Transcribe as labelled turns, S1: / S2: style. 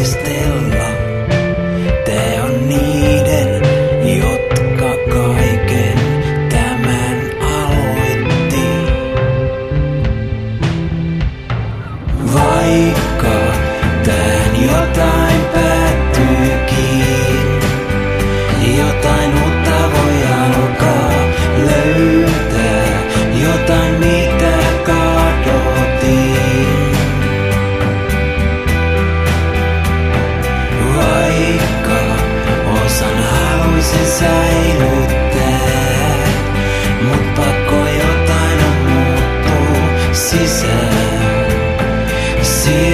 S1: taistella. Te on niiden, jotka kaiken tämän aloitti. Vaikka tän jotain päättyykin, jotain uutta voi alkaa löytää, jotain mitä kadotin. Vaikka osan haluaisin säilyttää, mut pakko jotain on muuttuu sisään.